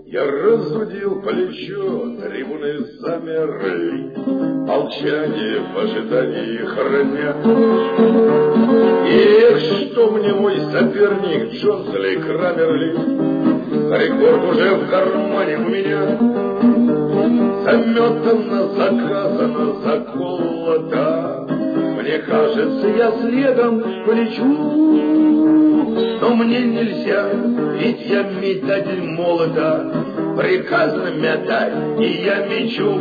Я разудил плечо, трибуны замерли, молчание в ожидании храня. Эх, что мне мой соперник Джонсли Крамерли, рекорд уже в кармане у меня. Заметано, заказано, заколото, мне кажется, я следом полечу. Но мне нельзя, ведь я метатель молота, приказано метать, и я мечу.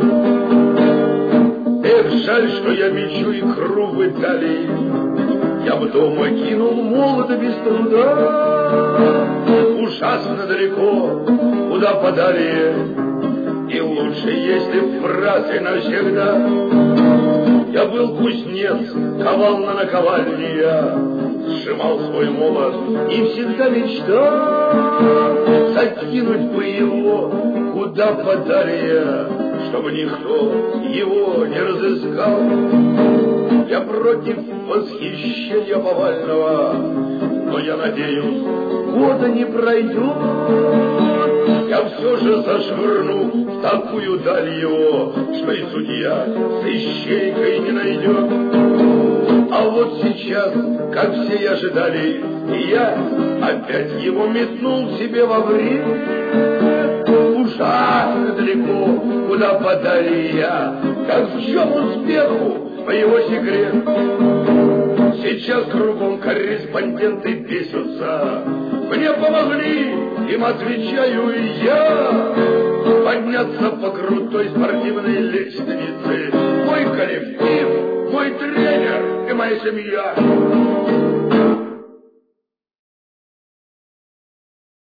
Эх, жаль, что я мечу икру в Италии, я бы дома кинул молота без труда. Ужасно далеко, куда подалее, и лучше, если в фразе навсегда. Я был кузнец, ковал на наковальне я, сжимал свой молот и всегда мечтал закинуть бы его куда подалее, чтобы никто его не разыскал. Я против восхищения повального, но я надеюсь, года не пройдет, я все же зашвырну в такую даль его, что и судья с ищейкой не найдет. А вот сейчас, как все и ожидали, я опять его метнул себе во время. Ужасно далеко, куда подали я, как в чем успеху моего секрет. Сейчас кругом корреспонденты бесятся, мне помогли, им отвечаю и я. Подняться по крутой спортивной лестнице, мой коллектив, мой тренер и моя семья.